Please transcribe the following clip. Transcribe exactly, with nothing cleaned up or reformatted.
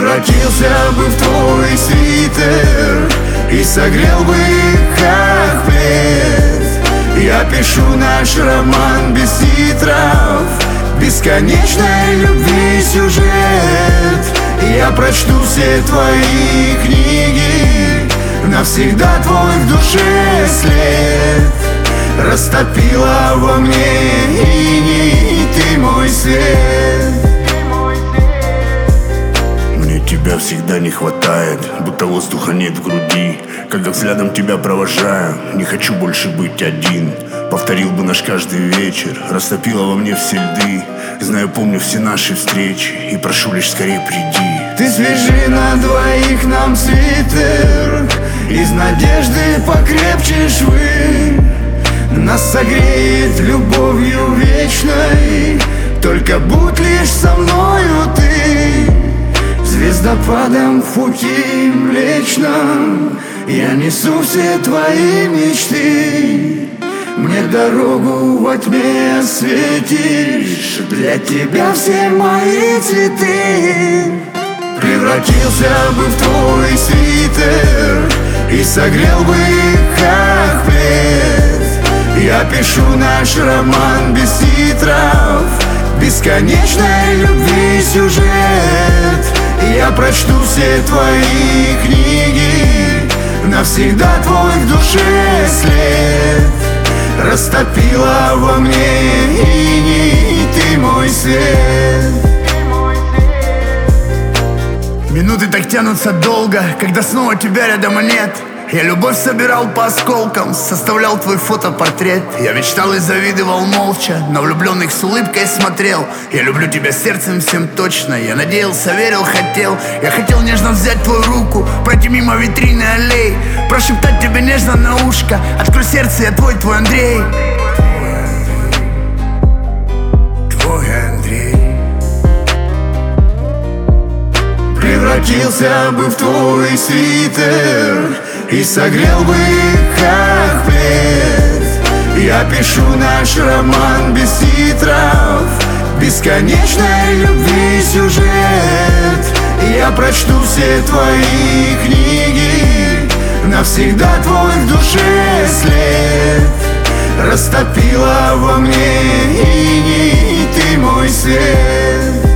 Превратился бы в твой свитер и согрел бы, как плед. Я пишу наш роман без титров, бесконечной любви сюжет. Я прочту все твои книги, навсегда твой в душе след. Растопила во мне иней, ты мой свет. Мне тебя всегда не хватает, будто воздуха нет в груди. Когда взглядом тебя провожаю, не хочу больше быть один. Повторил бы наш каждый вечер, растопила во мне все льды. Знаю, помню все наши встречи и прошу лишь скорее приди. Ты свяжи на двоих нам свитер, из надежды покрепче швы. Нас согреет любовью вечной, только будь лишь со мною ты. Звездопадом в пути Млечном я несу все твои мечты. Мне дорогу во тьме осветишь, для тебя все мои цветы. Превратился бы в твой свитер и согрел бы, как плед. Я пишу наш роман без титров, бесконечной любви сюжет. Я прочту все твои книги, навсегда твой в душе след. Растопила во мне иней, ты мой свет. Минуты так тянутся долго, когда снова тебя рядом нет. Я любовь собирал по осколкам, составлял твой фотопортрет. Я мечтал и завидовал молча, на влюбленных с улыбкой смотрел. Я люблю тебя сердцем всем точно, я надеялся, верил, хотел. Я хотел нежно взять твою руку, пройти мимо витрины аллей, прошептать тебе нежно на ушко: открой сердце, я твой, твой Андрей. Твой Андрей. Превратился бы в твой свитер и согрел бы, как плед. Я пишу наш роман без титров, бесконечной любви сюжет. Я прочту все твои книги, навсегда твой в душе след. Растопила во мне иней, ты мой свет.